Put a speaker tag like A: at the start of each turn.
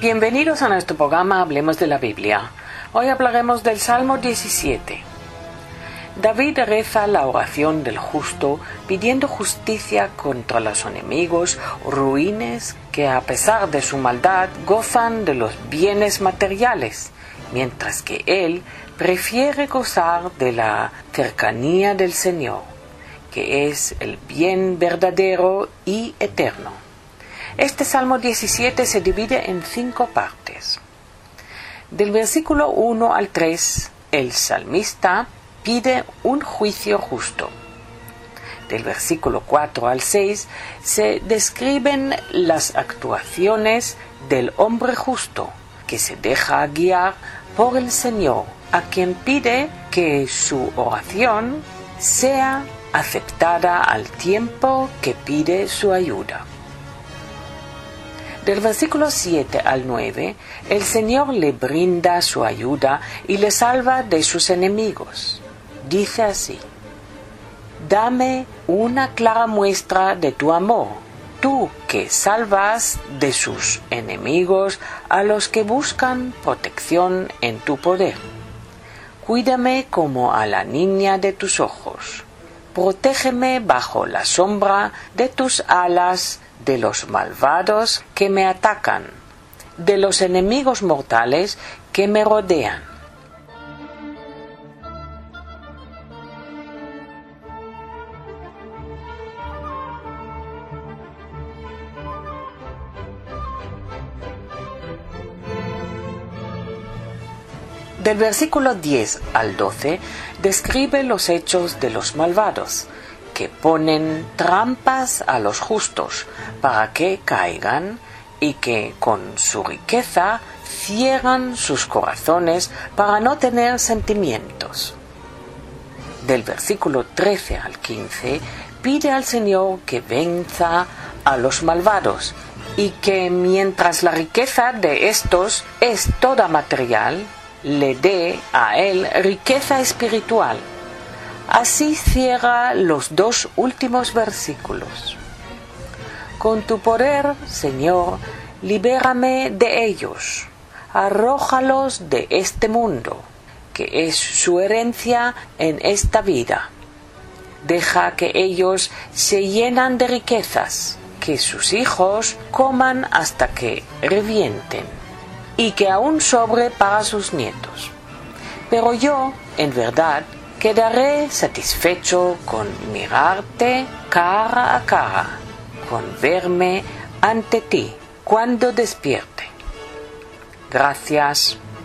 A: Bienvenidos a nuestro programa Hablemos de la Biblia. Hoy hablaremos del Salmo 17. David reza la oración del justo pidiendo justicia contra los enemigos ruines que a pesar de su maldad gozan de los bienes materiales, mientras que él prefiere gozar de la cercanía del Señor, que es el bien verdadero y eterno. Este Salmo 17 se divide en 5 partes. Del versículo 1 al 3, el salmista pide un juicio justo. Del versículo 4 al 6 se describen las actuaciones del hombre justo, que se deja guiar por el Señor, a quien pide que su oración sea aceptada al tiempo que pide su ayuda. Del versículo 7 al 9, el Señor le brinda su ayuda y le salva de sus enemigos. Dice así: «Dame una clara muestra de tu amor, tú que salvas de sus enemigos a los que buscan protección en tu poder. Cuídame como a la niña de tus ojos. Protégeme bajo la sombra de tus alas de los malvados que me atacan, de los enemigos mortales que me rodean». Del versículo 10 al 12 describe los hechos de los malvados, que ponen trampas a los justos para que caigan y que con su riqueza cierran sus corazones para no tener sentimientos. Del versículo 13 al 15 pide al Señor que venza a los malvados y que mientras la riqueza de estos es toda material, le dé a él riqueza espiritual. Así cierra los 2 últimos versículos. Con tu poder, Señor, libérame de ellos, arrójalos de este mundo, que es su herencia en esta vida. Deja que ellos se llenan de riquezas, que sus hijos coman hasta que revienten, y que aún sobre para sus nietos. Pero yo, en verdad, quedaré satisfecho con mirarte cara a cara, con verme ante ti cuando despierte. Gracias